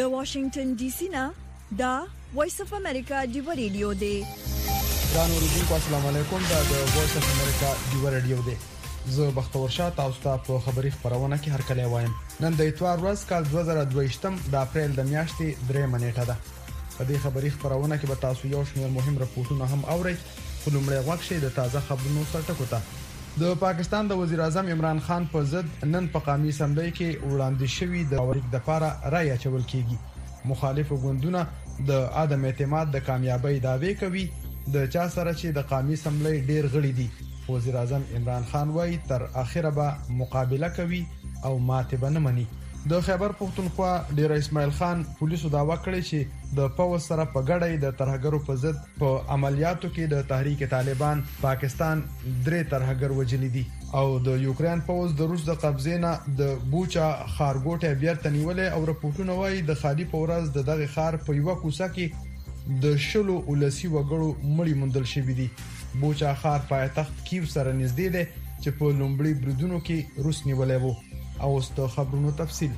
د واشنگټن ډي سي نه دا وایس اف امریکا دی ریډیو دی. ګرانو اوریدونکو السلام علیکم. دا د وایس اف امریکا دی ریډیو دی. زه بختور شاه تاسو ته په خبري خبرونه کې هر کله وایم. نن د اتوار ورځ کال 2022 د اپریل د میاشتې 3 نیټه ده. په دې خبري خبرونه کې به تاسو یو شمېر مهم راپورټونه هم اورئ. خو لومړی وخت شي د تازه خبرونو سرټکو ته. د پاکستان د وزیر اعظم عمران خان په ضد نن په قومي اسمبلی کې وړاندې شوی د اوریک د لپاره رائے اچول کیږي. مخالف ګوندونه د عدم اعتماد د کامیابی دعوی کوي د چا سره چې د قومي اسمبلی ډیر غړي دي. وزیر اعظم عمران خان وايي تر اخره به مقابله کوي او ماته به نه مني. د خیبر پختونخوا ډیر اسماعیل خان پولیسو داوا کړی چې د پوز سره په ګډه د ترهګرو په ضد په عملیاتو کې د تحریک طالبان پاکستان 3 ترهګر وجلی دي او د یوکرين پوز د روس د قبضې نه د بوچا خارګوټه بیرته نیولې او راپورټونه وايي د خالي پورز دغه خار په یو کوڅه کې د شلو ولسی وګړو مړی مندل شوی دي. بوچا خار پایتخت کیف سره نږدې ده چې په لومړی بریدونو کې روس نیولې وو. او اوس د خبرونو تفصیل.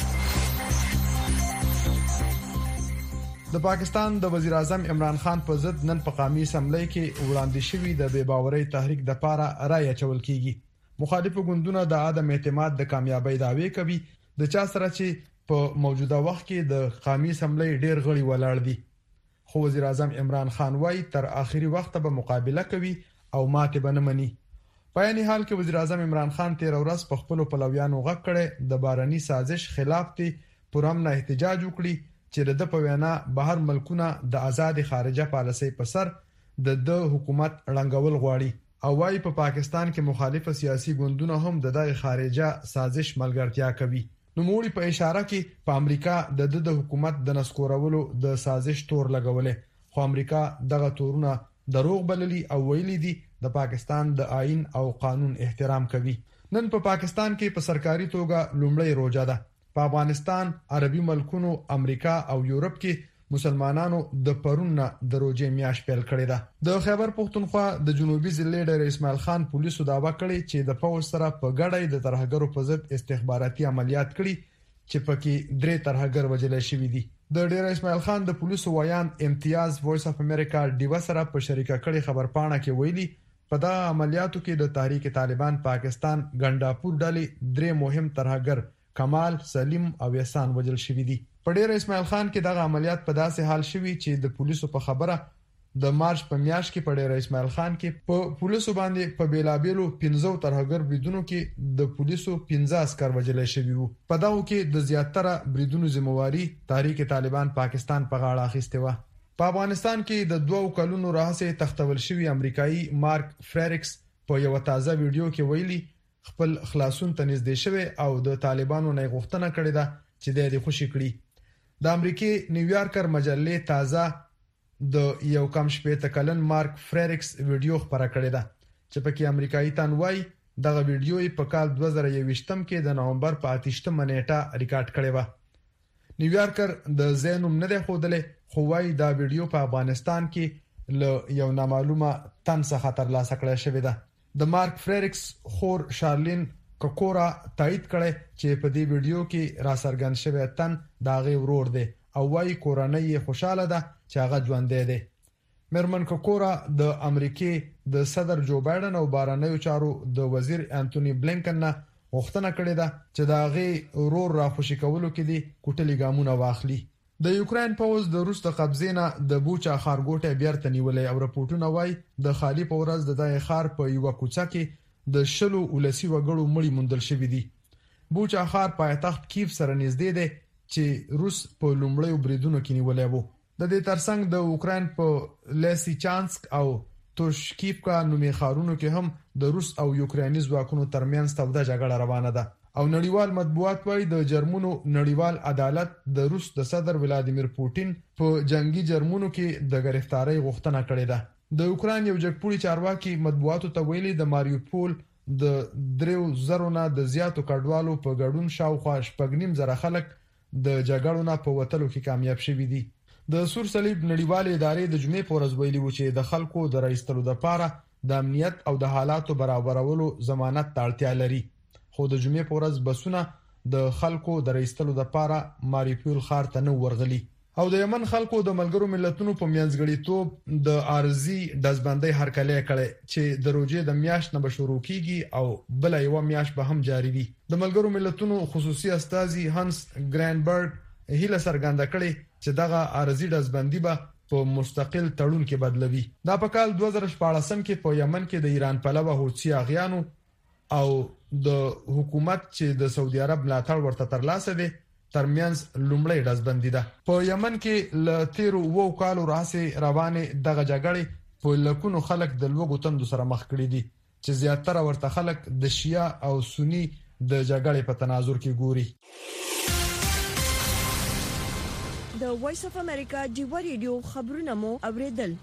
د پاکستان د وزیر اعظم عمران خان په ضد نن په قومي اسمبلی کې وړاندې شوی د بے باورۍ تحریک د لپاره رائے اچول کیږي. مخالف ګوندونه د عدم اعتماد د کامیابی دعوی کوي د چا سره چې په موجوده وخت کې د قومي اسمبلی ډیر غړي ولاړ دي. خو وزیر اعظم عمران خان وايي تر اخري وخت به مقابله کوي او ماته به نه مني. په یاني حال کې وزیر اعظم عمران خان 13 ورځ په خپل پلویانو غږ کړي د باراني سازش خلاف ته پرامن احتجاج وکړي چې د په وینا بهر ملکونه د آزاد خارجه پالیسۍ په سر د حکومت رنګول غواړي او وايي په پاکستان کې مخالف سیاسي ګوندونه هم د خارجه سازش ملګرتیا کوي. نو موږ په اشاره کې په امریکا د حکومت د نسکورولو د سازش تور لګولې خو امریکا دغه تورونه دروغ بللي او ویلي دي د پاکستان د آئین او قانون احترام کوي. نن په پاکستان کې په سرکاري توګه لومړی روزه ده. په افغانستان، عربي ملکونو، امریکا او یورپ کې مسلمانانو د پرون د روزې میاشت پیل کړې ده. د خیبر پختونخوا د جنوبي ضلع ډیر اسماعیل خان پولیسو داوا کړی چې د پوز سره په ګډه د ترهګرو په ضد استخباراتي عملیات کړي چې پکې 3 ترهګر وژل شوي دي. د ډیر اسماعیل خان د پولیسو ویان امتیاز وایس اف امریکا ډیو سره په شریکه کړي خبرپاڼه کې ویلي په دا عملیاتو کې د تحریک طالبان پاکستان ګنداپور ډلې 3 مهم ترهګر کمال، سلیم او احسان وژل شوي دي. په ډیر اسماعیل خان کې دغه عملیات په داسې حال شوي چې د پولیسو په خبره د مارچ په میاشت کې په ډیر اسماعیل خان کې په پولیسو باندې په بیلابیلو 15 ترهګر بریدونو کې د پولیسو 15 عسكر وژل شوي وو. په دغه کې د زیاتره بریدونو ذمہواری تحریک طالبان پاکستان په غاړه اخیسته و. په افغانستان کې د 2 کلونو راهیسې تختول شوی امریکایي مارک فریرکس په یو تازه ویډیو کې ویلي خپل خلاصون ته نږدې شوی او د طالبانو نه غوښتنه کړې ده چې د دې خوشي کړي. د امریکای نیویارکر مجلې تازه د یو کم شپې کلن مارک فریرکس ویډیو خبره کړې ده چې پکې امریکایي تنوي دغه ویډیو په کال 2021 کې د نومبر په 8 نیټه ریکارډ کړې و. نیویارکر د زینوم نه ده خودلې خو وايي دا ویډیو په افغانستان کې له یو نامعلومه تن څخه ترلاسه کړل شوې ده. د مارک فریرکس خور شارلین کوکورا تایید کړي چې په دې ویډیو کې را څرګند شوی تن داغه ورور دی او وايي کورنۍ خوشاله ده چې هغه ژوند دی. مرمن کوکورا د امریکای د صدر جو بایدن او بهرنیو چارو د وزیر انټونی بلینکن نه غوښتنه کړې ده چې داغه ورور را خوشی کولو کې دي کوټلی ګامونه واخلي. د یوکرين پوز د روس د قبضې نه د بوچا خارګوټه بیرته نیولې او راپورټونه وايي د خالي پورز د خار په یو کوڅه کې د شلو ولسی وګړو مړی مندل شوی دي. بوچا خار پایتخت کیف سره نږدې ده چې روس په لومړی بریدونو کې نیولې وو. د دې ترڅنګ د اوکرين په لیسیچانسک او توشکیفکا نومي خارونو کې هم د روس او یوکریني ځواکونو ترمنځ توده جګړه روانه ده او نړیوال مطبوعات وايي د جرمنو نړیوال عدالت د روس د صدر ولادیمیر پوتین په جنگي جرمونو کې د گرفتاری غوښتنه کړې ده. د اوکرين یو جګپوړي چارواکي مطبوعاتو ته ویلي د ماریوپول د 3000 نه د زیاتو کډوالو په ګډون شاوخوا 8.5 خلک د جګړو نه په وټلو کې کامیاب شوي دي. د سور صلیب نړیوال ادارې د جمعې په ورځ ویلي و چې د خلکو د رایستلو لپاره د امنیت او د حالاتو برابرولو ضمانت ته اړتیا لري. خو د جمعې په ورځ بسونه د خلکو د رئیستلو لپاره ماریپول ښار ته نو ورغلي او د یمن خلکو د ملګرو ملتونو په میانځګړیتوب د ارزي دزبندۍ هرکلی کړي چې د روزې د میاشت نه شروع کیږي او بل یو میاشت به هم جاری وي. د ملګرو ملتونو خصوصي استازي هانس ګرانبرګ هیله څرګنده کړې چې دغه ارزي دزبندۍ به په مستقل تړون کې بدلوي. دا په کال 2014 کې په یمن کې د ایران پلوه حوثي اغیانو او د حکومت چې د سعودي عرب ملاتړ ورته ترلاسه دي ترمنځ لومړی دزبندۍ ده. په یمن کې ل تیرو وو کالو راځي روانه دغه جګړې په لکونو خلک د لوګو تندو سره مخ کړي دي چې زیاتره ورته خلک د شیعه او سنی د جګړې په تناظر کې ګوري. د وایس اف امریکا ډیو ریډیو خبرونه مو اوریدل.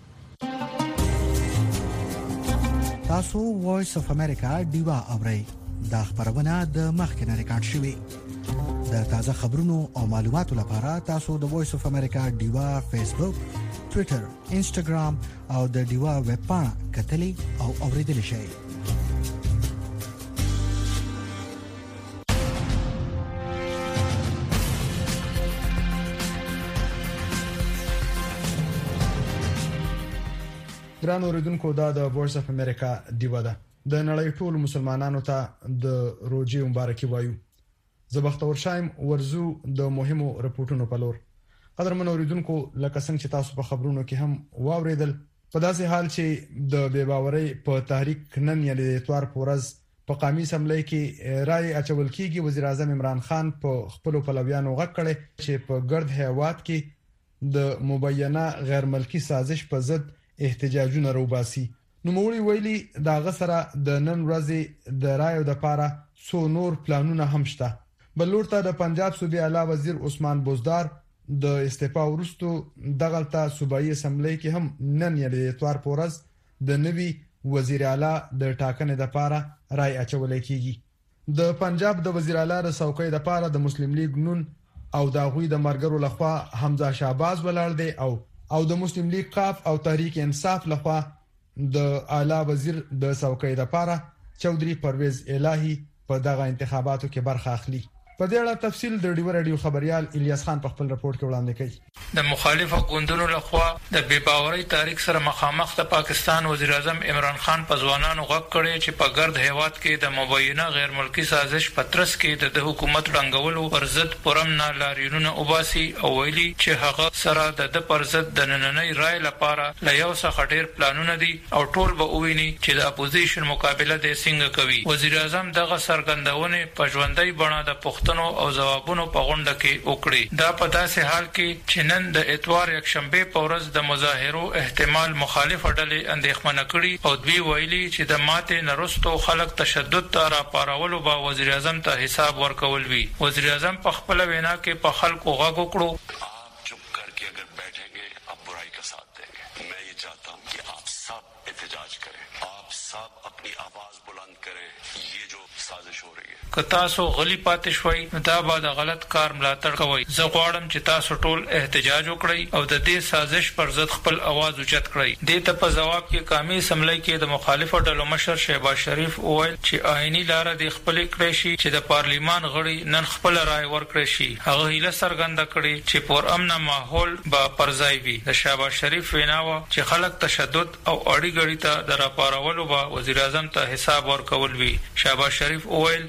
تاسو وایس اف امریکا ډیو اورئ. دا خبرونه د مخکنه ریکارډ شوې. د تازه خبرونو او معلوماتو لپاره تاسو د وایس اف امریکا ډیو فیسبوک، ټوئیټر، انسټاګرام او د ډیو ویب پاڼه کتلې او اوریدل شئ. ګران اوریدونکو دا د وایس اف امریکا ډیو ده. د نړۍ ټول مسلمانانو ته د روزې مبارکي وایو. زبختور شایم ورزو د مهمو رپورټونو په لور. قدرمن اوریدونکو لکه څنګه چې تاسو په خبرونو کې هم واوریدل په داسې حال چې د بیباورۍ په تحریک نن یعنی د اتوار پورز په قومي اسمبلی کې رائے اچول کېږي. وزیر اعظم عمران خان په خپل پلویانو غږ کړي چې په ګرد هیواد کې د مبینه غیر ملکی سازش په ضد احتجاجونه روباسي. نو موري ویلي دا غسره د نن ورځې د رائے د لپاره څو نور پلانونه هم شته. بلورته د پنجاب صوبې اعلی وزیر عثمان بوزدار د استعفا وروسته دغلطه صوبایي اسمبلی کې هم نن یعنی اتوار پورز د نوي وزیر اعلی د ټاکنې لپاره رائے اچول کېږي. د پنجاب د وزیر اعلی د څوکۍ لپاره د مسلم لیگ نون او د غوی د مرګرو لخوا حمزه شهباز ولر دی او د مسلم لیگ قاف او تحریک انصاف لخوا د اعلی وزیر د څوکۍ لپاره چودري پرویز الهی په دغه انتخاباتو کې برخه اخلي. په دې اړه تفصیل د ډیو رادیو خبريال الیاس خان په خپل رپورت کې وړاندې کړي. د مخالفو ګوندونو لخوا د بیباورۍ تاریخ سره مخامخ د پاکستان وزیر اعظم عمران خان په ځوانانو غږ کړي چې په ګرد هیواد کې د مبینه غیر ملکی سازش پترس کې د حکومت ړنګولو پر ضد پرمنه لاریونونه وباسي او ویلي چې هغه سره د پر ضد د نننۍ رائے لپاره له یو څخه ډیر پلانونه دي او ټول به وویني چې د اپوزیشن مقابله د څنګه کوي. وزیر اعظم دغه سرګندونه په ژوندۍ بڼه د پښتنو او جوابونو په غونډه کې وکړي. دا په داسې حال کې چې نن د اتوار یک شنبه په ورځ د مظاهرو احتمال مخالف ډلې اندېښمنه کړي او دوی ویلي چې د ماته نرستو خلک تشدد ته راپارولو به وزیر اعظم ته حساب ورکول وي. وزیر اعظم په خپل وینا کې په خلکو غږ وکړو. आप चुप करके अगर बैठेंगे आप बुराई का साथ देंगे. मैं ये चाहता हूँ कि आप सब एहतजाज करें, आप सब अपनी आवाज बुलंद करें. ये जो साजिश हो रही है که تاسو غلی پاتې شوي دا به د غلط کار ملاتړ کوي. زه غواړم چې تاسو ټول احتجاج وکړئ او د دې سازش پر ضد خپل आवाज اوچت کړئ. دې ته په جواب کې قومي اسمبلی کې د مخالفو ډلو مشر شهباز شریف وویل چې آئینی لار د خپل کړی شي چې د پارلیمان غړي نن خپل رائے ورکړي شي. هغه هیله څرګنده کړي چې پر امن ماحول به پرځای وي. د شهباز شریف ویناوه چې خلک تشدد او اړی غړي ته د راپارولو به وزیر اعظم ته حساب ورکول وي. شهباز شریف وویل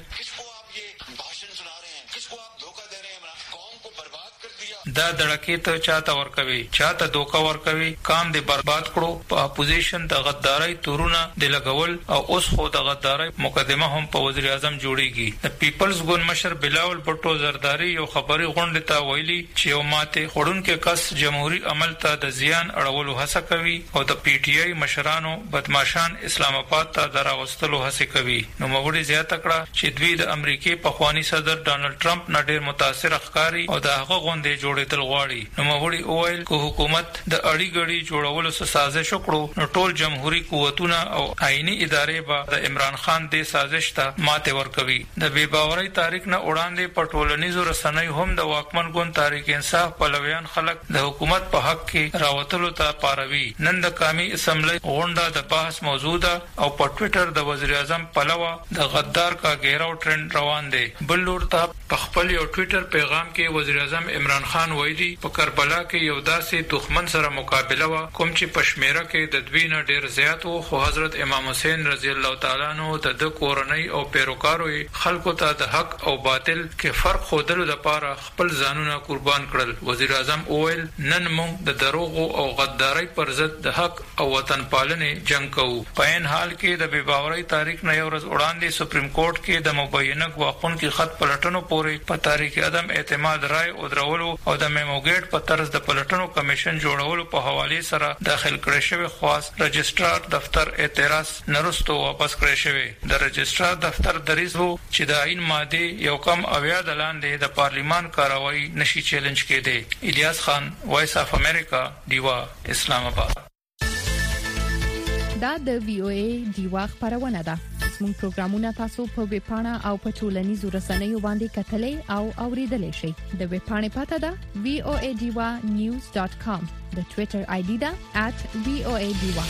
دا دړکې ته چاته ورکوي، چاته دوکا ورکوي، کام دې برباد کړو. په اپوزیشن د غدارۍ تورونه د لګول او اوس خو د غدارۍ مقدمه هم په وزیر اعظم جوړیږي. د پیپلز ګوند مشر بلاول بټو زرداری یو خبري غونډه ته ویلي چې یو ماته خورونکو کس جمهوریت عمل ته د زیان اړولو هڅه کوي او د پی ټی آی مشرانو بدمعشان اسلام آباد ته دراوستلو هڅه کوي. نو مغوړي زیاته کړه چې دوی د امریکای په خوانی صدر ډانلډ ټرمپ نه ډیر متاثر ښکاری او د هغه غونډې جوړېدل غواړي. نوموړي وویل چې حکومت د اړیګړي جوړولو سازش وکړو نو ټول جمهوریت قوتونه او آئینی ادارې به د عمران خان د سازش ته ماته ورکوي. د بے باورۍ تاریخ نه وړاندې په ټولنیزو رسنیو هم د واکمن ګوند تحریک انصاف پلویان خلک د حکومت په حق کې راوتلو ته پاروي. نن د قومي اسمبلی غونډه د بحث موضوع ده او په ټوئیټر د وزیر اعظم پلوه د غدار کا ګیراو ټرند روان دی. بل لور ته په خپل یو ټوئیټر پیغام کې وزیر اعظم عمران خان ویلي په کربلا کې یو داسې دښمن سره مقابله و کوم چې پښمیره کې د دوی نه ډیر زیات وو، خو حضرت امام حسین رضی الله تعالی عنہ د کورنۍ او پیروکارو خلکو ته د حق او باطل کې فرق خودلو لپاره خپل ځانونه قربان کړل. وزیر اعظم وویل نن موږ د دروغ او غدارۍ پر ضد د حق او وطن پالنې جنگ کوو. په ان حال کې د بے باورۍ تاریخ نه یو ورځ وړاندې سپریم کورټ کې د مبینه ګواښونکو کې خط پلټنو پورې په تاریخ عدم اعتماد رائے او درولو او د میموګیټ په طرز د پلټنو کمیشن جوړولو په حواله سره داخل کړی شوی خواست رجسترار دفتر اعتراض نرستو واپس کړی شوی. د رجسترار دفتر دریځ وو چې د عین ماده یو کم اویا د لاندې د پارلیمان کاروایی نشي چیلنج کېده. الیاس خان، وایس اف امریکا، دیوا، اسلام آباد. دا د وی او ای دیوا خبرونه ده. موږ پروګرامونه تاسو په ویب پاڼه او په ټولنیزو رسنیو باندې کتلې او اوریدلې شئ. د ویب پاڼې پته ده voadiwa.news.com. د ټوئیټر آی ډي ده @voadiwa.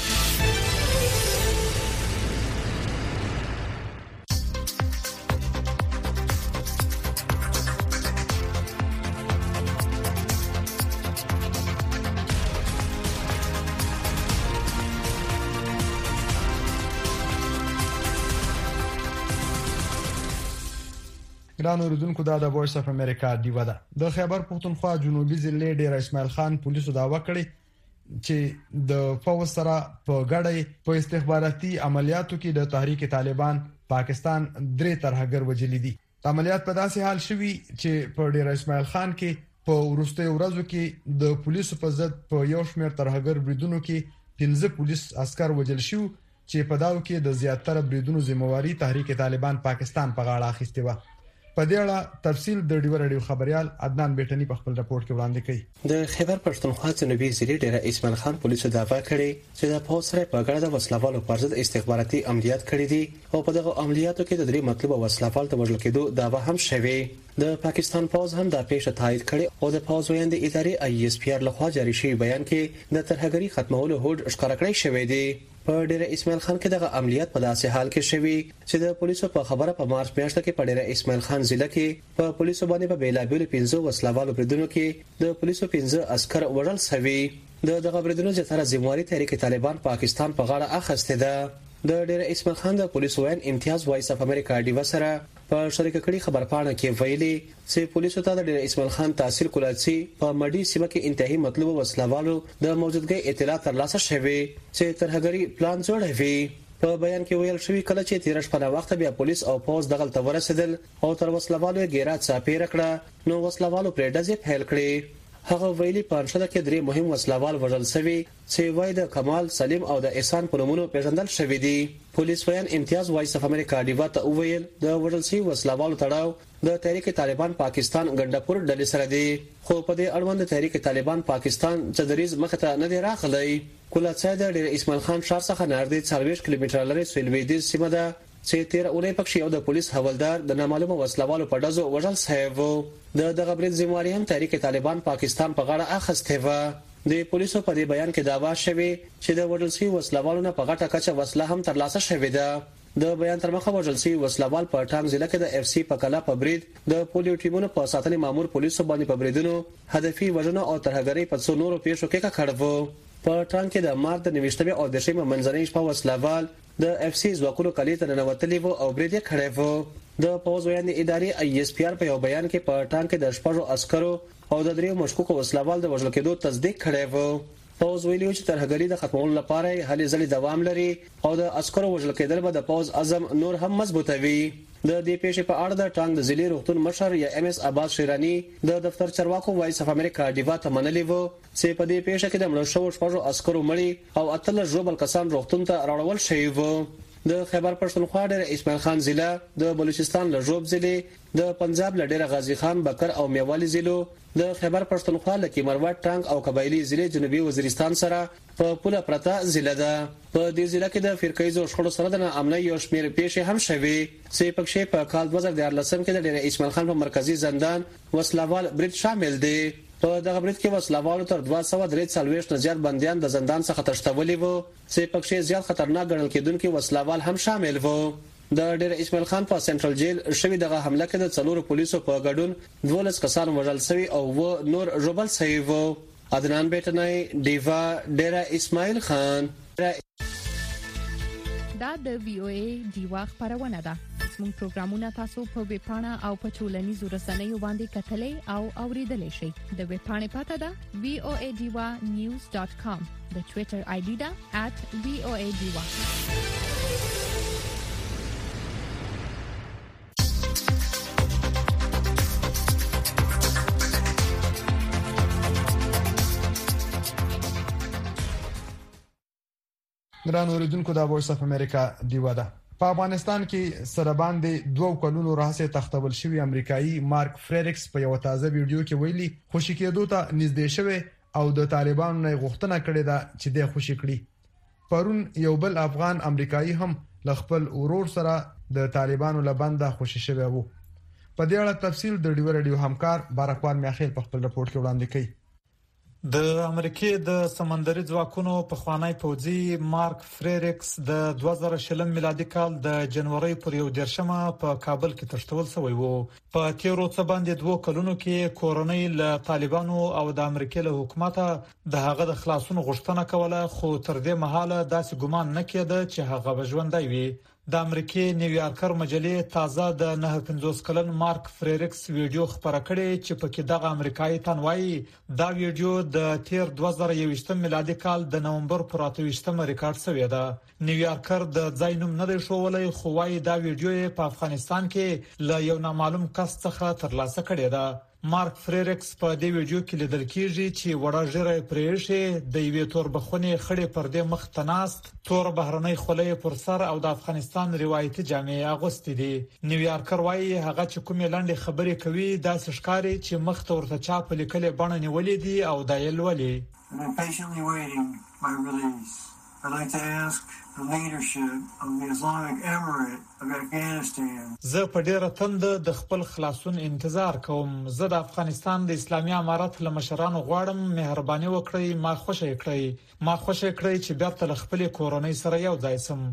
ګران اوریدونکو، دا د وایس اف امریکا دیوا ده. د خیبر پختونخوا جنوبي ضلع ډیر اسماعیل خان پولیسو داوا کړی چې د فوج سره په ګډه په استخباراتي عملیاتو کې د تحریک طالبان پاکستان 3 ترهګر وجلي دي. عملیات په داسې حال شوي چې په ډیر اسماعیل خان کې په ورستۍ ورځو کې د پولیسو په ضد په یو شمېر ترهګر بریدونو کې 15 پولیس عسكر وجل شو چې په داو کې د زیاتره بریدونو ذمہواری تحریک طالبان پاکستان په غاړه اخیستې و. په دې اړه تفصیل د ډیو رادیو خبريال عدنان بیٹنی په خپل راپورټ کې وړاندې کړي. د خیبر پښتونخوا جنوبي ضلع ډیر اسماعیل خان پولیسو دعوا کړې چې د فوج سره په ګډه د وسلوالو پر ضد استخباراتي عملیات کړې دي او په دغه عملیاتو کې د 3 مطلوبه وسلوال ته وژل کېدو دعوا هم شوه. د پاکستان فوج هم دا پیښه تایید کړې او د فوج ویاند ادارې ISPR لخوا جاری شوی بیان کې د ترهګری ختمولو هوډ ښکاره کړی شوی دی. په ډیر اسماعیل خان کې دغه عملیات په داسې حال کې شوی چې د پولیسو په خبره په مارچ میاشت کې په ډیر اسماعیل خان ضلع کې په پولیسو باندې په بیلابیل 15 وسلوالو بریدونو کې د پولیسو 15 عسكر وژل شوی. دغه بریدونو زیاتره ذمہواری تحریک طالبان پاکستان په غاړه اخیسته ده. د ډیر اسماعیل خان د پولیسو وین امتیاز وایس اف امریکا ډیوا سره په شریک کړي خبرپاڼه کې ویلي چې پولیسو ته د ډیر اسماعیل خان تحصیل کولای په مډي سیمه کې انتهایی مطلوب وسلوالو د موجودګۍ اطلاع ترلاسه شوه چې ترهګری پلان جوړوي. په بیان کې ویل شوی کله چې 13 شپه وخت بیا پولیس او فوج دغه ورسېدل او تر وسلوالو ګیرا چاپی رکړه نو وسلوالو پرې ډزې فعال کړې. هغه ویلي پانشده کې 3 مهم وسلوال وژل شوی چې وای د کمال سلیم او د احسان په نومونو پیژندل شوی دي. پولیس ویان امتیاز وایس اف امریکا ډیوا ته ویل د وژل شوی وسلوالو تړاو د تحریک طالبان پاکستان ګندپور ډلې سره دی، خو په دې اړوند تحریک طالبان پاکستان چدریز مخته نه دی راغلی. کله چې د ډیر اسماعیل خان ښار څخه نږدې 40 کیلومتره لري سویلویدي سیمه ده چې 13 اونۍ پکې یو د پولیس حوالدار د نامعلومه وسلوالو په ډزو وژل شوی و. دغه برید ذمہواری هم تحریک طالبان پاکستان په غاړه اخیسته و. د پولیسو په دې بیان کې دعوا شوی چې د وژل شوی وسلوالو نه په غټه کچه وسله هم ترلاسه شوې ده. د بیان تر مخه وژل شوی وسلوال په ټانګ ضلع کې د FC په کلا په برید د پولیو ټیمونو په ساتنې مامور پولیسو باندې په بریدونو هدفي وژنه او ترهګری په څو نورو پیښو کې کړو. په ټانګ کې د مارچ د 19 او 10 منځنۍ شپه وسلوال د FC ځواکونو کلی ته ننوتلی وو او برید یې کړی وو. د فوج ویاند ادارې ISPR په یو بیان کې په ټانګ کې د شپږو عسکرو او د 3 مشکوکو وسلوال د وژل کېدو تصدیق کړی وو. فوج ویلي چې ترهګری د ختمولو لپاره هلې ځلې دوام لري او د عسکرو وژل کېدل به د فوج عزم نور هم مضبوطوي. د دې پیښې په اړه د ټانګ د ضلع روغتون مشر یا MS عباس شیرانی د دفتر چرواکو وایس اف امریکا ډیوا ته منلي وو چې په دې پیښه کې د مړو شوو شپږو عسکرو مړي او اتل ژوبل کسان روغتون ته راوړل شوی وو. د خیبر پښتونخوا ډېر اسماعیل خان ضلع، د بلوچستان لژوب ضلع، د پنجاب لډېر غازی خان بکر او میوالي ضلعو، د خیبر پښتونخوا لکه مروت ټانګ او قبایلی ضلع جنوبي وزیرستان سره په پوله پرتا ضلع ده. په دې ضلع کې د فرقایزو شخړو سره د امنیت یو شمېر پیښې هم شوي چې پکې په کال 2014 کې د ډېر اسماعیل خان په مرکزی زندان وسلوال برید شامل دي. په دغه برید کې وسلوالو تر 243 نه زیات بنديان د زندان څخه تښتولي وو چې پکې زیات خطرناک ګڼل کېدونکي وسلوال هم شامل وو. د ډېر اسماعیل خان په سنټرل جیل شوی دغه حمله کې د 4 پولیسو په ګډون 12 کسان وژل شوي او نور ژوبل شوي وو. عدنان بیٹنای دیوا ډېر اسماعیل خان. دا د وی او ای دیوا خبرونه ده. موږ پروګرامونه تاسو په ویب پاڼه او په ټولنیزو رسنیو باندې کتلې او اوریدلې شئ. د ویب پاڼې پته ده voadiwa.news.com. د ټوئیټر آی ډي ده @voadiwa. ګران اوریدونکو دا وایس اف امریکا دیوا ده. په افغانستان کې سره باندې 2 کلونو راهیسې تختول شوی امریکایي مارک فریریکس په یو تازه ویډیو کې ویلي خوشی کېدو ته نږدې شوی او د طالبانو نه غوښتنه کړې ده چې د خوشی کړي. پرون یو بل افغان امریکایي هم خپل ورور سره د طالبانو لبنده خوشی شوی وو. په دې اړه تفصیل د ډیو رادیو همکار بارکوان میاخیل په خپل رپورت کې وړاندې کړي. د امریکای د سمندري ځواکونو په خوانی پوځي مارک فریریکس د 2020 میلادي کال د جنوري پر 1 په کابل کې تښتول شوی وو. په تیرو څه باندې 2 کلونو کې کورنۍ له طالبانو او د امریکای له حکومت د هغه د خلاصون غوښتنه کوله، خو تر دې مهاله داسې ګومان نه کېده چې هغه بژوندای وي. د امریکای نیویارکر مجلې تازه د 950 کلن مارک فریریکس ویډیو خبره کړې چې پکې دغه امریکایي تنوایي دا ویډیو د تیر 2021 میلادي کال د نومبر پر 28 ریکارډ شوی دی. نیویارکر د ځای نوم نه دی ښوولای، خو وايي دا ویډیو په افغانستان کې له یو نامعلوم کس څخه ترلاسه کړی دی. مارک فریریکس په دې ویډیو کې لیدل کېږي چې وړه ژیره پرېښې د یوې توربخونې خړې پردې مخ تناست، تور بهرنۍ خولۍ پر سر او د افغانستان روایتي جامې اغوستې دي. نیویارکر وايي هغه چې کومې لاندې خبرې کوي داسې ښکاري چې مخ ته ورته چا په لیکلې بڼه نیولې دي او دایل ولې. I'd like to ask the leadership of the Islamic Emirate of Afghanistan. زه په ډیره تند د خپل خلاصون انتظار کوم. زه د افغانستان د اسلامي امارت له مشرانو غواړم مهرباني وکړئ ما خوشی کړئ چې بیرته خپل کورنۍ سره یو ځای سم.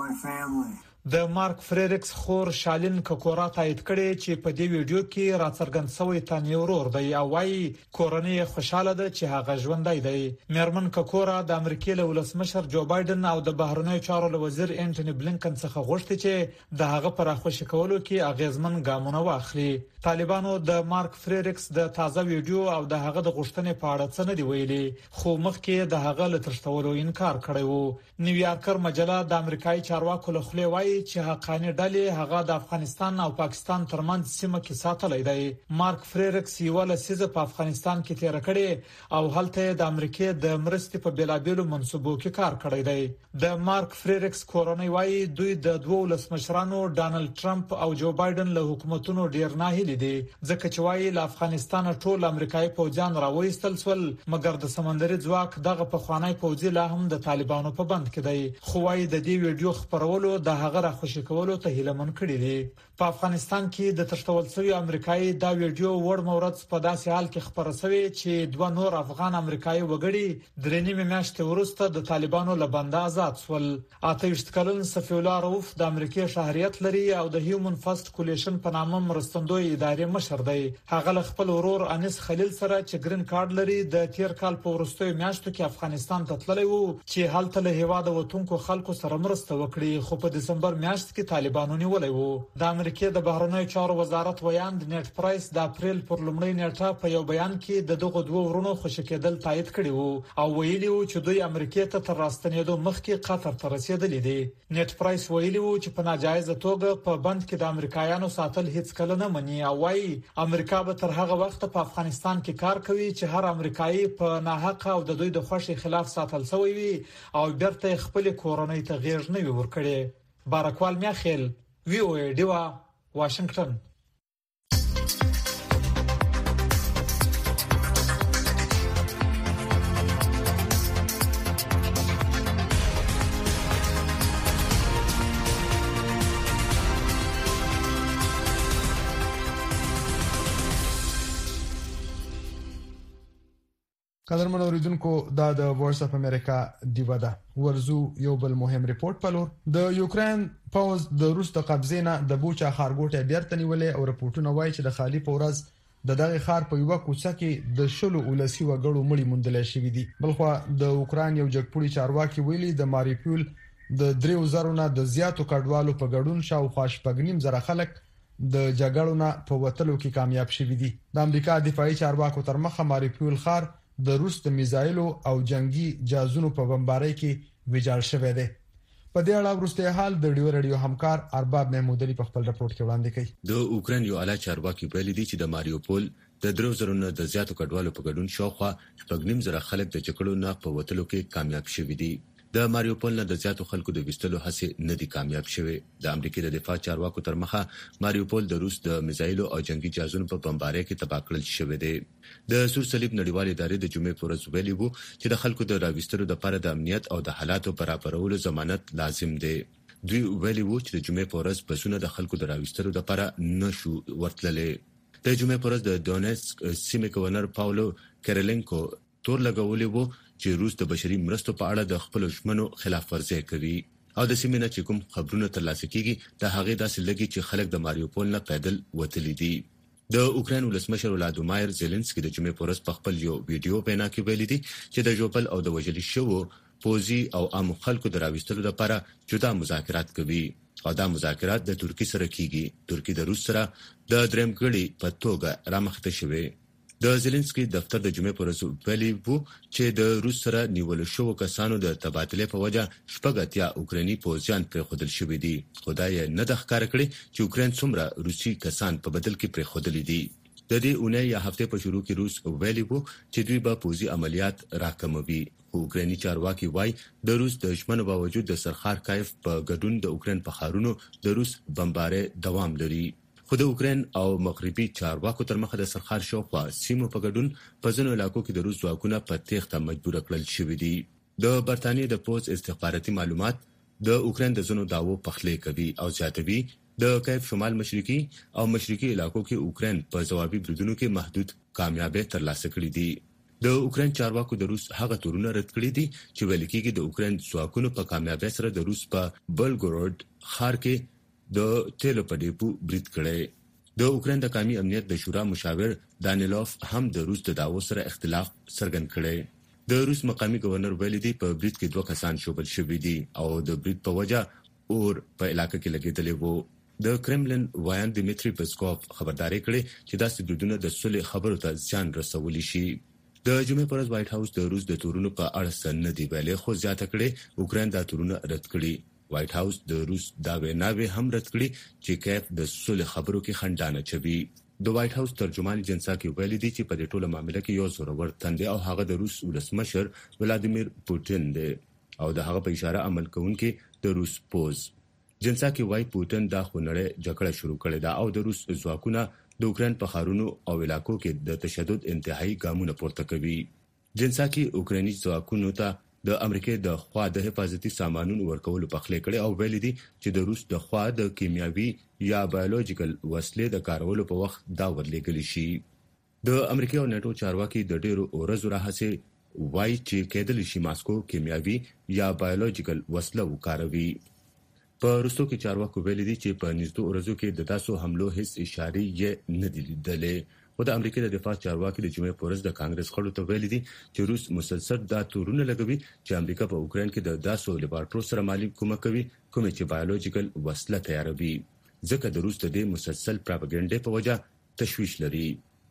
د مارک فریریکس خور شالین ککورا تایید کړي چې په دې ویډیو کې راڅرګند شوی تانی ورور دی او وايي کورنۍ خوشاله ده چې هغه ژوندۍ دی. میرمن ککورا د امریکای له ولسمشر جو بایدن او د بهرنیو چارو وزیر انټونی بلینکن څخه غوښتي چې د هغه پر خوشی کولو کې اغیزمن ګامونه واخلي. طالبانو د مارک فریریکس د تازه ویډیو او د هغه د غوښتنې په اړه څه نه دی ویلي، خو مخکې د هغه له تښتولو انکار کړی وو. نیویارکر مجله د امریکایي چارواکو له خولې وايي چې حقاني ډلې هغه د افغانستان او پاکستان ترمنځ سیمه کې ساتلې دی. مارک فریریکس یو لسیزه په افغانستان کې تیر کړي او هلته د امریکای د مرستې په بیلابیلو منصوبو کې کار کړی دی. د مارک فریریکس کورنۍ وايي دوی د 12 مشرانو ډانلډ ټرمپ او جو بایدن له حکومتونو ډیر نه هلي دي، ځکه چې وايي له افغانستان ټول امریکایي پوځیان راوېستل شول، مګر د سمندري ځواک دغه په خوانی پوځي لا هم د طالبانو په بند کې دی. خو وايي د دې ویډیو خبرولو د هغه خوشی کولو ته هیله من کړی دی. په افغانستان کې د تښتول شوی امریکایي دا ویډیو وړ مورد په داسې حال کې خبره شوې چې 2 نور افغان امریکایي وګړي درې نیمه میاشتې وروسته د طالبانو له بند آزاد شول. 28 کلن صفی الله رؤف د امریکای شهریت لري او د هیومن فرست کولیشن په نامه مرستندوی ادارې مشر دی. هغه خپل ورور انیس خلیل سره چې گرین کارت لري د تیر کال په وروستیو میاشتو کې افغانستان ته تللی وو چې هلته له هیواد وتونکو خلکو سره مرسته وکړي، خو په دسمبر میاشت کې طالبانو نیولې وو. د امریکای د بهرنیو چارو وزارت ویاند نیټ پرایس د اپریل پر لومړۍ نیټه په یو بیان کې د دغه دوه ورونو خوشی کېدل تایید کړی وو او ویلي وو چې دوی امریکای ته تر راستنېدو مخکې قطر ته رسیدلې دي. نیټ پرایس ویلي وو چې په ناجایز توګه په بند کې د امریکایانو ساتل هیڅ کله نه مني او وايي امریکا به تر هغه وخت په افغانستان کې کار کوي چې هر امریکایي په ناحق او د دوی د خوښي خلاف ساتل شوی وي او بیرته خپل کورنۍ ته غیر نه ورکړي. بارکوال میاخیل VOA ډیوا واشنگټن. قدرمن اوریدونکو دا د وایس اف امریکا دیوا ده. ورزو یو بل مهم ریپورت پلور د یوکرين پاوز د روس د قبضې نه د بوچا خارګوټه بیرته نیولې او رپورټونه وایي چې د خالی پورز د دغه خار په یو کوڅه کې د شلو ولسی وګړو مړی موندل شوې دي. بلخو د اوکران یو جګپوړي چارواکي ویلي د ماریپول د 3000 نه د زیاتو کډوالو په ګډون شاوخوا شپږنیم زره خلک د جګړو نه په وټلو کې کامیاب شوي دي. د امریکا دفاعي چارواکو تر مخه ماریپول خار د روس د میزایلو او جنگي جهازونو په بمبارۍ کې ویجاړ شوی دی. په دې اړه وروسته حال د رادیو همکار ارباب محمود علي په خپل راپورټ کې وړاندې کړي. د اوکرين یو اعلی چارواکي ویلي دی چې د ماریوپول د 3000 نه د زیاتو کډوالو په ګډون شاوخوا شپږنیم زره خلک د جګړو نه په وټلو کې کامیاب شوي دي. د ماریوپول نه د زیاتو خلکو د وستلو هڅې نه دي کامیاب شوي. د امریکای د دفاع چارواکو تر مخه ماریوپول د روس د میزایلو او جنگي جهازونو په بمبارۍ کې تباه کړل شوی دی. د سور صلیب نړیوال ادارې د جمعې پر ورځ ویلي وو چې د خلکو د راوستلو لپاره د امنیت او د حالاتو برابرولو ضمانت لازم دی. دوی ویلي وو چې د جمعې پر ورځ بسونه د خلکو د راوستلو لپاره نشو ورتللې. د جمعې پر ورځ د دونیتسک سیمې گورنر پاولو کیرلنکو تور لګولې وو چې روس د بشري مرستو په اړه د خپل ژمنو خلاف ورزي کوي او د سیمې نه چې کوم خبرونه ترلاسه کیږي د هغه داسې لګي چې خلک د ماریوپول نه پیدل وتلي دي. د اوکرين ولسمشر ولادیمیر زيلنسکي د جمعې پر ورځ په خپل یو ویډیو بیان کې ویلي دي چې د جوپل او د وجلي شوو پوزي او عام خلکو د راوستلو لپاره جدا مذاکرات کوي او دا مذاکرات د ترکی سره کیږي. ترکی د روس سره د دریم غړي په توګه رامخته شوی. د زيلنسکي دفتر د جمعې پر ورځ ویلي وو چې د روس سره نیول شوو کسانو د تبادله په وجه شپږتیا اوکراني پوځیان پر خودل شوې دي. خدای نه د ښکار کړي چې اوکرين څومره روسي کسان په بدل کې پر خودل دي. د دې اونۍ یا هفته په شروع کې روس ویلي وو چې دوی به پوځي عملیات راکموي. اوکراني چارواکي وایي د روس د ژمنو باوجود د سرخار کایف په ګډون د اوکرين په خارونو د روس بمبارۍ دوام لري. خو د اوکرين او مغربي چارواکو تر مخه د سرخار شاوخوا سیمو په ګډون په ځینو علاقو کې د روس ځواکونه په تېښته مجبور کړل شوي دي. د برتانیې د پوز استخباراتي معلومات د اوکرين د ځینو داوو پخلی کوي او زیاتوي د کیف شمال مشرقي او مشرقي علاقو کې اوکرين په ځوابي بریدونو کې محدود کامیابی ترلاسه کړې دي. د اوکرين چارواکو د روس هغه تورونه رد کړی دي چې ویل کېږي د اوکرين ځواکونو په کامیابی سره د روس په بلګورود ښار کې د تیلو په ډیپو برید کړي. د اوکرين د قومي امنیت د شورا مشاور دانیلوف هم د روس د داوو سره اختلاف څرګند کړي. د روس مقامي گورنر ویلي دی په برید کې 2 کسان شوبل شوي دي او د برید په وجه اور په علاقې کې لګیدلی وو. د کرملن وایان دیمیتری پسکوف خبرداري کړې چې دا سدودونه د صلح خبرو ته ځان رسولي شي. د جمعې پر ورځ وایټ هاوس د روس د تورونو په اړه سند دی ویلي خو زیاته کړې اوکرين دا تورونه رد کړي. وایټ هاوس د روس دا ویناوي هم رد کړي چې کیف د صلح خبرو کې خندانه چوي. د وایټ هاوس ترجمان جنساکي ویلي دی چې په دې ټوله معاملې کې یو زورور تند او هغه د روس ولسمشر ولادیمیر پوتین دی او د هغه په اشاره عمل کوونکي د روس پوز. جنساکي وایي پوتین دا خونړې جګړه شروع کړې ده او د روس ځواکونه د اوکرين په خارونو او علاقو کې د تشدد انتهایی ګامونه پورته کوي. جنساکي اوکراني ځواکونو ته د امریکای د خوا د حفاظتي سامانونو ورکولو په خله کړي او ویلي دي چې د روس د خوا د کیمیاوي یا بایولوژیکل وسلې د کارولو په وخت دا ورلېږل شي. د امریکای او ناتو چارواکي د ډیرو ورځو راهڅه وایي چې کېدل شي ماسکو کیمیاوي یا بایولوژیکل وسله وکاروي. په روسو کې چارواکو ویلي دي چې په نږدې ورځو کې د تاسو حملو هیڅ اشاره یې نه دي لیدلې. خو د امریکای د دفاع چارواکي د جمعې پر ورځ د کانګرس خړو ته ویلي دي چې روس مسلسل دا تورونه لګوي چې امریکا په اوکرين کې د داسو لیبارټرو سره مالی کومک کوي کوم چې بایولوژیکل وسله تیاروي. ځکه د روس د دې مسلسل پروپاګاندا په وجه تشويش لري.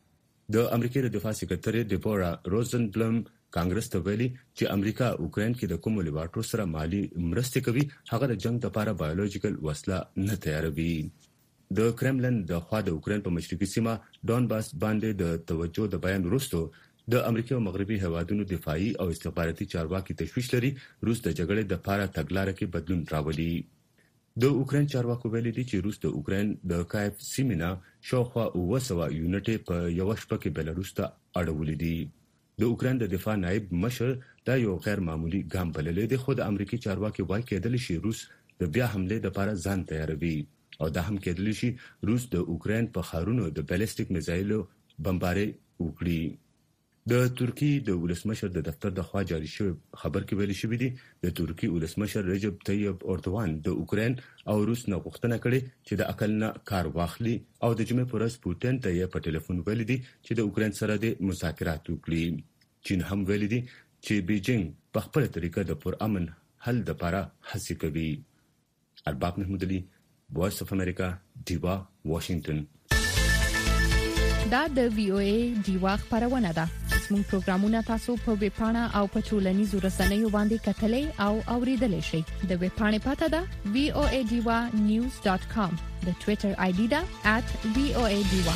د امریکای د دفاع سکرټري ډیبورا روزنبلم کانګرس ته ویلي چې امریکا اوکرين کې د کوم لیبارټرو سره مالی مرسته کوي هغه د جنگ لپاره بایولوژیکل وسله نه تیاروي. د کرملن د خوا د اوکرين په مشرقي سیمه ډونباس باندې د توجه د بیان وروسته د امریکا او مغربي هیوادونو دفاعي او استخباراتي چارواکي تشويش لري روس د جګړې د لپاره تګلارې کې بدلون راولي. د اوکرين چارواکو ویلي دي چې روس د اوکرين د کایف سیمه شاوخوا 200 یونټ په یو شپه کې بلاروس ته اړولې دي د اوکرين د دفاع نائب مشر دا یو غیر معمولی ګام بللې دي خو د امریکای چارواکي وایي کېدل شي روس د بیا حمله لپاره ځان تیاروي او دا هم کېدل شي روس د اوکرين په خارونو د بالستیک میزایلو بمباري وکړي د ترکی د ولسمشر د دفتر د خوا جاری شوی خبر کې ویل شوی دی د ترکی ولسمشر رجب طیب اردوغان د اوکرين او روس نه غوښتنه کړې چې د عقل نه کار واخلي او د جمعې پر ورځ پوتین ته یې په ټلیفون ویل دي چې د اوکرين سره د مذاکرات وکړي چین هم ویل دي چې بیجینګ په خپل طریقه د پرامن حل لپاره هڅه کوي. ارباب محمود علي، وایس اف امریکا، دیوا، واشنگټن. دا د وی او ای دیوا خبرونه ده. موږ پروګرامونه تاسو په ویب پاڼه او په ټولنیزو رسنیو باندې کتلې او اوریدلای شئ. د ویب پاڼې پته ده voadiwa.news.com. د ټوئیټر آی ډي ده @voadiwa.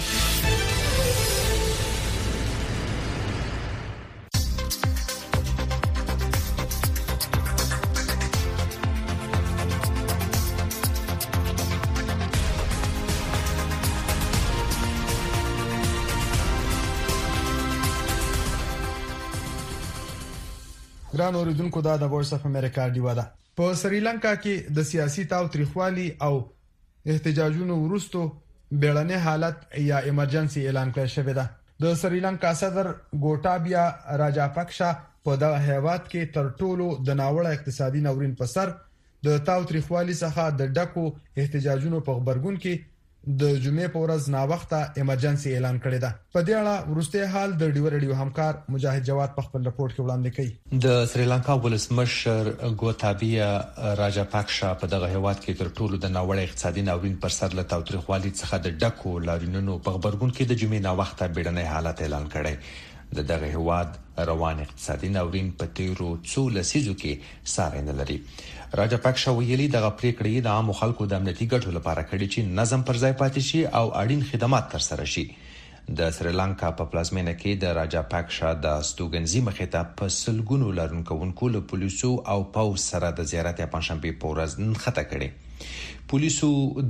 ګران اوریدونکو دا د وایس اف امریکا دیوا ده. په سریلانکا کې د سیاسي تاوتریخوالي او احتجاجونو وروسته بیړنی حالت یا ایمرجنسي اعلان کړی شوی ده. د سریلانکا صدر ګوټابیا راجاپکشا په دغه هیواد کې تر ټولو د ناوړه اقتصادي ناورین په سر د تاوتریخوالي څخه د ډکو احتجاجونو په خبرګون کې د جمعې په ورځ نا وخته ایمرجنسي اعلان کړی ده. په دې اړه ورسته حال د ډیو رادیو همکار مجاهد جواد په خپل رپورت کې وړاندې کړي. د سریلانکا ولسمشر ګوتابیا راجاپکشا په دغه هیواد کې تر ټولو د ناوړه اقتصادي ناورین پر سر له تاوتریخوالي څخه د ډکو لاریونونو په خبرګون کې د جمعې نا وخته بیړنی حالت اعلان کړی. د دغه هیواد روان اقتصادي ناورین په تیرو څو لسیزو کې ساری نه لري. راجاپکشا ویلي دغه پریکړې د عام خلکو د امنیتي ګټو لپاره کړي چې نظم پر ځای پاتې شي او اړین خدمات ترسره شي. د سریلانکا په پلازمینه کې د راجاپکشا د استوګنځي مخې ته په سلګونو لارونکو له پولیسو او پولیس سره د زیارت پنځشنبه په ورځ نښته کړي. پولیسو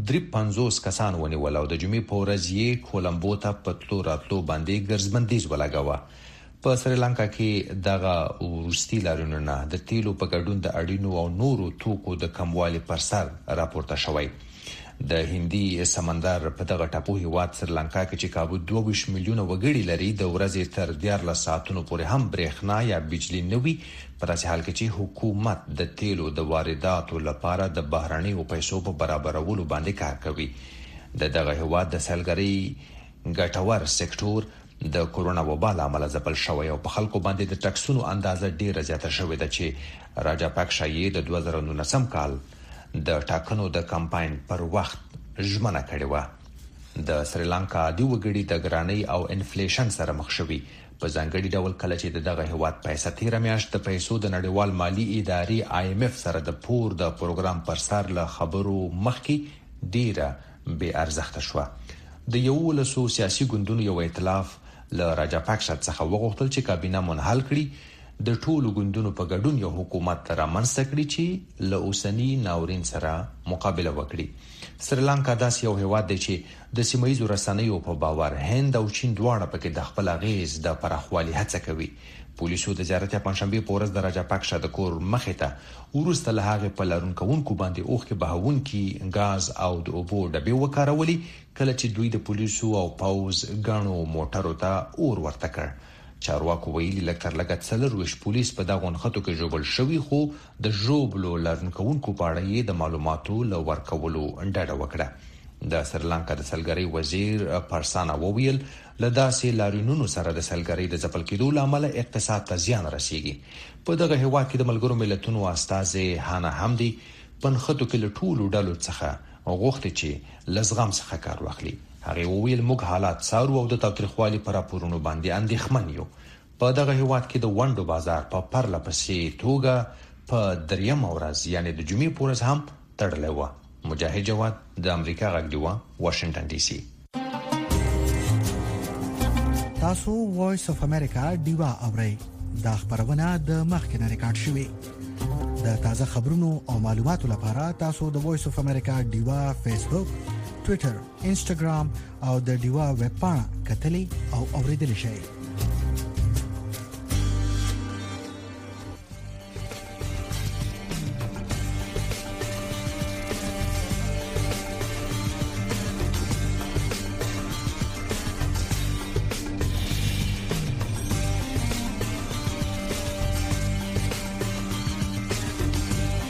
350 کسان ونیول او د جمعې په ورځ یې کولمبو ته په تلو راتلو باندې ګرځبندیز ولګاوه. په سریلانکا کې دغه ورستي لارونونه د تیلو په ګډون د اړینو او نورو توکو د کموالي پر سر راپورته شوی. د هندي سمندر په دغه ټاپو هیواد سریلانکا کې چې کابو 22 میلیونه وګړي لري د ورځې تر 14 ساعتونو پورې هم برېښنا یا بجلی نه وي، په داسې حال کې چې حکومت د تیلو د وارداتو لپاره د بهرنیو پیسو په برابرولو باندې کار کوي. دغه هیواد د سیلګرۍ ګټور سکتور د کورونا وبا لامل ځپل شوی او په خلکو باندې د ټکسونو اندازه ډیره زیاته شوې ده چې راجاپکشا یې د 2019 کال د ټاکنو د کمپاین پر وخت ژمنه کړې و. د سریلانکا د وګړي د ګرانۍ او انفلیشن سره مخ شوی. په ځانګړي ډول کله چې دغه هیواد پیسې تیر میاشت د پیسو د نړیوال مالی ادارې IMF سره د پور د پروګرام پر سر له خبرو مخکې ډیره بې ارزښت شو. د یو لسو سیاسي ګوندونو یو ائتلاف له راجاپکشا څخه وغوښتل چې کابینه منحل کړي، د ټولو ګوندونو په ګډون یو حکومت رامنځته کړي چې له اوسنی ناورین سره مقابله وکړي. سریلانکا داسې یو هیواد دی چې د سیمایي رسنیو په باور هند او چین دواړه پکې د خپل اغیز د پراخوالي هڅه کوي. پولیسو د زیارت پنځشنبه په ورځ د راجاپکشا د کور مخې ته ورسته له هغه په لارونکو باندې اوخه بهونکي غاز او د اوبو ډبې وکارولي، کله چې دوی د پولیسو او پوز غاڼو موټرو ته اور ورته کړ. چارواکو ویلي لکه څلرويش پولیس په دغه خطو کې جوړل شوی، خو د جوړبلو لارونکو په اړه د معلوماتو لور ورکولو ډډه وکړه. د سریلانکا د سلګرۍ وزیر پرسانا وویل له داسې لارینونو سره د سلګرۍ د ځپل کېدو لامل اقتصاد ته زیان رسیږي. په دغه هیواد کې د ملګرو ملتونو استاذ هانا حمدي پنځخطو کې له ټولو ډلو څخه غوښتي چې لزغم څخه کار واخلي. هغه وویل موږ حالات څارو او د تاوتریخوالي پر راپورونو باندې اندېښمن یو. په دغه هیواد کې د ونډو بازار په پرله پسې توګه په دریم ورځ یعنی د جمعې په ورځ هم تړلی و. مجاهد جواد د امریکا غږ دیوا واشنگټن ډي سي. تاسو وایس اف امریکا دیوا اورئ. دا خبرونه د مخکنه ریکارډ شوې. د تازه خبرونو او معلوماتو لپاره تاسو د وایس اف امریکا ډیوا فیسبوک، ټوئیټر، انسټاګرام او د ډیوا ویب پاڼه کتلی او اوریدلی شئ.